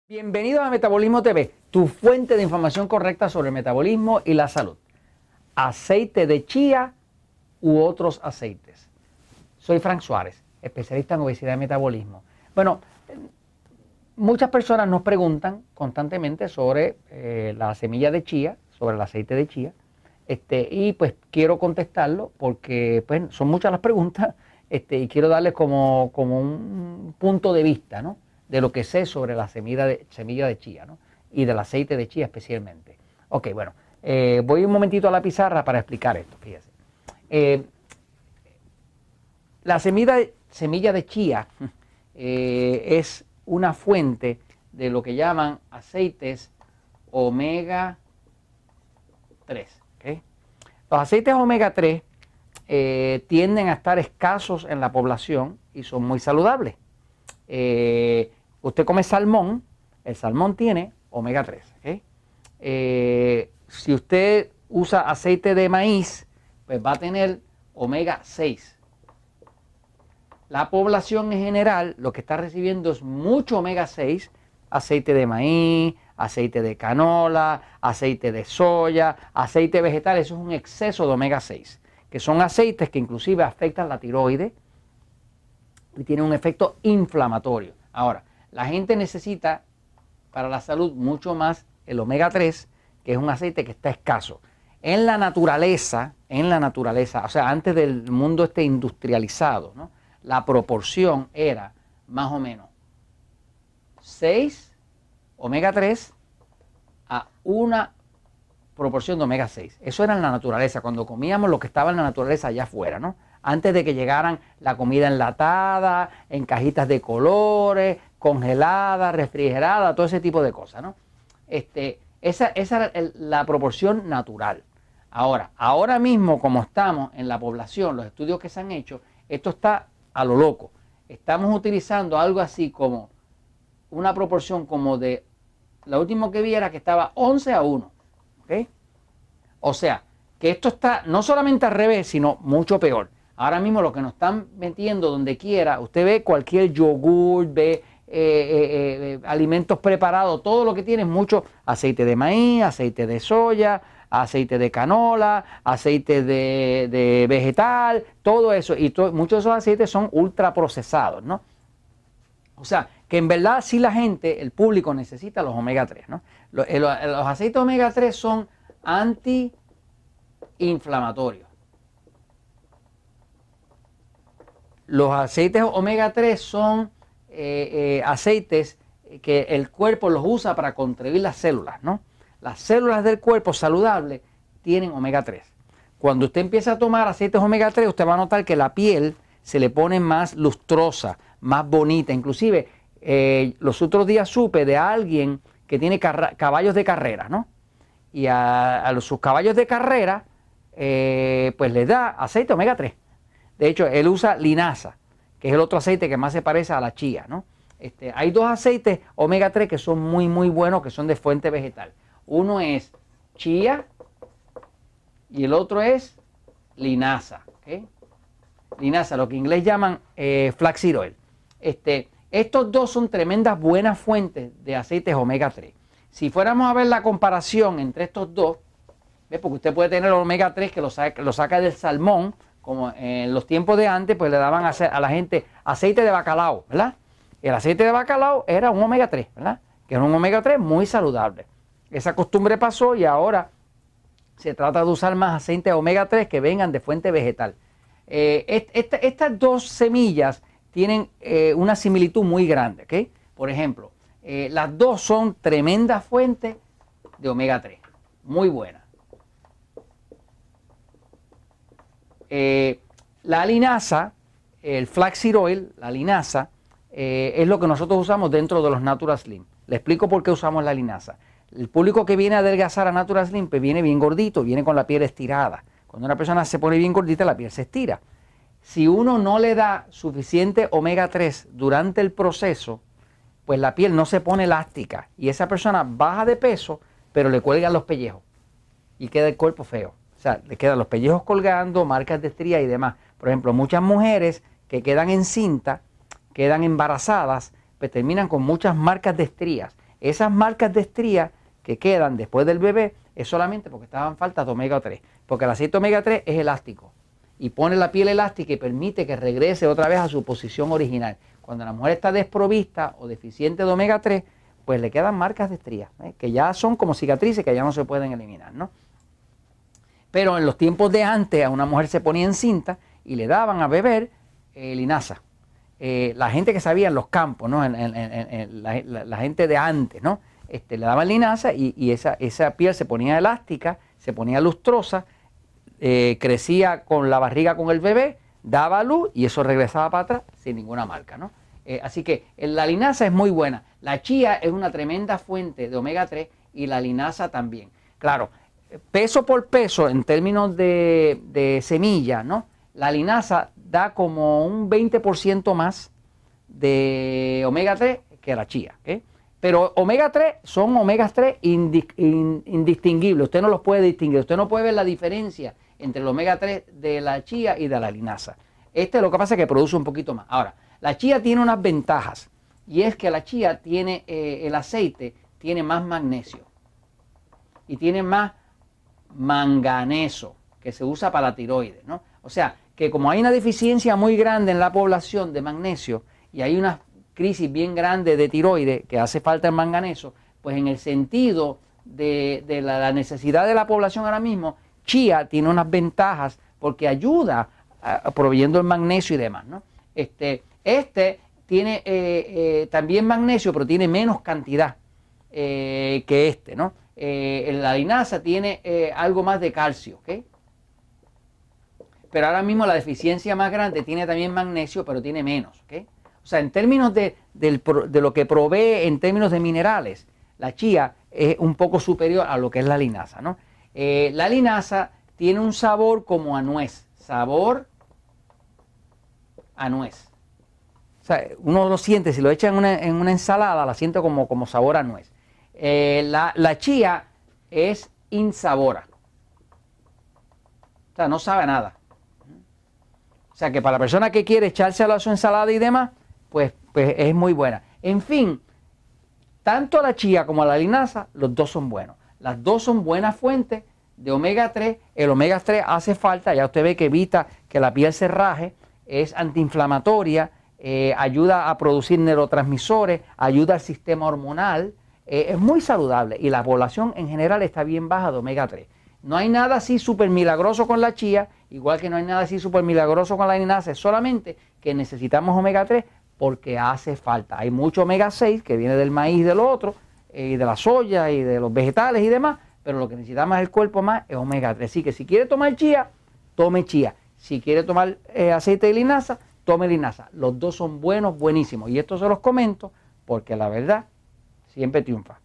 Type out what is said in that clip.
Bienvenido a Metabolismo TV, tu fuente de información correcta sobre el metabolismo y la salud. Aceite de chía u otros aceites. Soy Frank Suárez, especialista en obesidad y metabolismo. Bueno, muchas personas nos preguntan constantemente sobre la semilla de chía, sobre el aceite de chía. Y pues quiero contestarlo porque pues, son muchas las preguntas y quiero darles como un punto de vista, ¿no?, de lo que sé sobre la semilla de chía, ¿no?, y del aceite de chía especialmente. Ok, bueno, voy un momentito a la pizarra para explicar esto, fíjense. La semilla de chía es una fuente de lo que llaman aceites omega 3. ¿Okay? Los aceites omega 3 tienden a estar escasos en la población y son muy saludables. Usted come salmón, el salmón tiene omega 3. ¿Okay? Si usted usa aceite de maíz, pues va a tener omega 6. La población en general lo que está recibiendo es mucho omega 6, aceite de maíz, aceite de canola, aceite de soya, aceite vegetal. Eso es un exceso de omega 6, que son aceites que inclusive afectan la tiroides y tienen un efecto inflamatorio. Ahora, la gente necesita para la salud mucho más el omega 3, que es un aceite que está escaso. En la naturaleza, o sea, antes del mundo industrializado, ¿no?, la proporción era más o menos 6 omega 3 a una proporción de omega 6. Eso era en la naturaleza, cuando comíamos lo que estaba en la naturaleza allá afuera, ¿no? Antes de que llegaran la comida enlatada, en cajitas de colores, congelada, refrigerada, todo ese tipo de cosas, ¿no? Esa era la proporción natural. Ahora mismo, como estamos en la población, los estudios que se han hecho, esto está a lo loco. Estamos utilizando algo así como una proporción como de, lo último que vi era que estaba 11-1. ¿Okay? O sea, que esto está no solamente al revés, sino mucho peor. Ahora mismo lo que nos están metiendo donde quiera, usted ve cualquier yogur, ve alimentos preparados, todo lo que tiene es mucho aceite de maíz, aceite de soya, aceite de canola, aceite de vegetal, todo eso. Y muchos de esos aceites son ultraprocesados, ¿no? O sea, que en verdad sí la gente, el público necesita los omega 3, ¿no? Los aceites omega 3 son antiinflamatorios. Los aceites omega 3 son aceites que el cuerpo los usa para construir las células, ¿no? Las células del cuerpo saludables tienen omega 3. Cuando usted empieza a tomar aceites omega 3, usted va a notar que la piel se le pone más lustrosa, más bonita. Inclusive, los otros días supe de alguien que tiene caballos de carrera, ¿no? Y a sus caballos de carrera, pues les da aceite omega 3. De hecho, él usa linaza, que es el otro aceite que más se parece a la chía, ¿no? Hay dos aceites omega 3 que son muy, muy buenos, que son de fuente vegetal. Uno es chía y el otro es linaza. ¿Okay? Linaza, lo que en inglés llaman flaxseed oil. Estos dos son tremendas buenas fuentes de aceites omega 3. Si fuéramos a ver la comparación entre estos dos, ¿ves? Porque usted puede tener el omega 3 que lo saca del salmón, como en los tiempos de antes, pues le daban a la gente aceite de bacalao, ¿verdad? El aceite de bacalao era un omega 3, ¿verdad? Que era un omega 3 muy saludable. Esa costumbre pasó y ahora se trata de usar más aceites omega 3 que vengan de fuente vegetal. Estas dos semillas tienen una similitud muy grande, ¿okay? Por ejemplo, las dos son tremendas fuentes de omega 3, muy buenas. La linaza, el flaxseed oil, la linaza, es lo que nosotros usamos dentro de los Natural Slim. Le explico por qué usamos la linaza. El público que viene a adelgazar a Natural Slim pues viene bien gordito, viene con la piel estirada. Cuando una persona se pone bien gordita, la piel se estira. Si uno no le da suficiente omega 3 durante el proceso, pues la piel no se pone elástica y esa persona baja de peso, pero le cuelgan los pellejos y queda el cuerpo feo. O sea, le quedan los pellejos colgando, marcas de estría y demás. Por ejemplo, muchas mujeres que quedan encintas, quedan embarazadas, pues terminan con muchas marcas de estrías. Esas marcas de estrías que quedan después del bebé es solamente porque estaban faltas de omega 3, porque el aceite omega 3 es elástico y pone la piel elástica y permite que regrese otra vez a su posición original. Cuando la mujer está desprovista o deficiente de omega 3, pues le quedan marcas de estrías, que ya son como cicatrices que ya no se pueden eliminar, ¿no? Pero en los tiempos de antes a una mujer se ponía encinta y le daban a beber linaza. La gente que sabía en los campos, ¿no? La gente de antes, ¿no? Le daban linaza y esa piel se ponía elástica, se ponía lustrosa, crecía con la barriga con el bebé, daba luz y eso regresaba para atrás sin ninguna marca, ¿no? Así que la linaza es muy buena. La chía es una tremenda fuente de omega 3 y la linaza también. Claro, peso por peso en términos de semilla, ¿no? La linaza da como un 20% más de omega 3 que la chía, ¿okay? Pero omega 3 son omega 3 indistinguibles, usted no los puede distinguir, usted no puede ver la diferencia entre el omega 3 de la chía y de la linaza. Lo que pasa es que produce un poquito más. Ahora, la chía tiene unas ventajas y es que la chía tiene, el aceite tiene más magnesio y tiene más manganeso que se usa para la tiroides, ¿no? O sea, que como hay una deficiencia muy grande en la población de magnesio y hay una crisis bien grande de tiroides que hace falta el manganeso, pues en el sentido de la necesidad de la población ahora mismo, chía tiene unas ventajas porque ayuda proveyendo el magnesio y demás, ¿no? Tiene también magnesio, pero tiene menos cantidad que ¿no? La linaza tiene algo más de calcio, ¿ok? Pero ahora mismo la deficiencia más grande tiene también magnesio, pero tiene menos, ¿ok? O sea, en términos de lo que provee en términos de minerales, la chía es un poco superior a lo que es la linaza, ¿no? La linaza tiene un sabor como a nuez, sabor a nuez. O sea, uno lo siente, si lo echa en una ensalada, la siente como sabor a nuez. La chía es insabora. O sea, no sabe a nada. O sea, que para la persona que quiere echárselo a su ensalada y demás, pues es muy buena. En fin, tanto la chía como la linaza, los dos son buenos. Las dos son buenas fuentes de omega 3. El omega 3 hace falta, ya usted ve que evita que la piel se raje, es antiinflamatoria, ayuda a producir neurotransmisores, ayuda al sistema hormonal, es muy saludable y la población en general está bien baja de omega 3. No hay nada así súper milagroso con la chía, igual que no hay nada así súper milagroso con la linaza, es solamente que necesitamos omega 3 porque hace falta. Hay mucho omega 6 que viene del maíz y de lo otro, y de la soya y de los vegetales y demás, pero lo que necesitamos el cuerpo más es omega 3. Así que si quiere tomar chía, tome chía. Si quiere tomar aceite de linaza, tome linaza. Los dos son buenos, buenísimos. Y esto se los comento porque la verdad siempre triunfa.